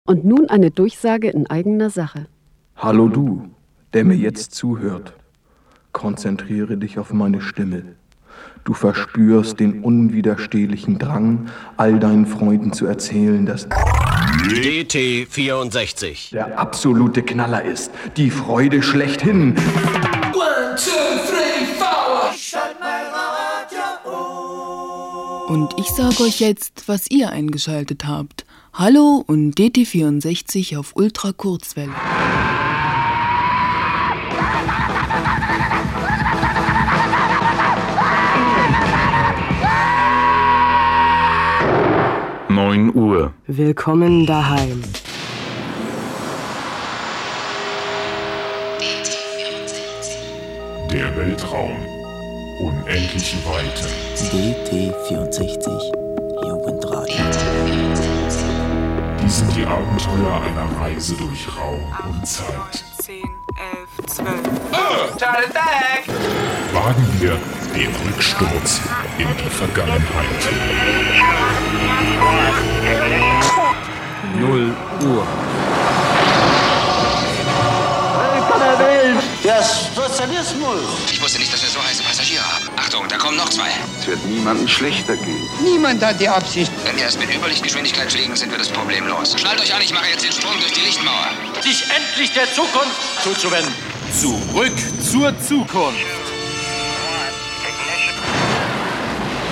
Und nun eine Durchsage in eigener Sache. Hallo du, der mir jetzt zuhört. Konzentriere dich auf meine Stimme. Du verspürst den unwiderstehlichen Drang, all deinen Freunden zu erzählen, dass DT64 der absolute Knaller ist. Die Freude schlechthin. 1, 2, 3, 4. Ich schalte mein Radio um. Und ich sage euch jetzt, was ihr eingeschaltet habt. Hallo und DT64 auf Ultrakurzwelle. Uhr. Willkommen daheim. Der Weltraum. Unendliche Weite. DT64 Jugendradio. Dies sind die Abenteuer einer Reise durch Raum und Zeit. 10, 11, 12. Wagen wir den Rücksturz in die Vergangenheit. 0 Uhr. Der Sozialismus! Ich wusste nicht, dass wir so heiße Passagiere haben. Achtung, da kommen noch 2. Es wird niemandem schlechter gehen. Niemand hat die Absicht. Wenn wir erst mit Überlichtgeschwindigkeit fliegen, sind wir das Problem los. Schnallt euch an, ich mache jetzt den Sprung durch die Lichtmauer. Sich endlich der Zukunft zuzuwenden. Zurück zur Zukunft.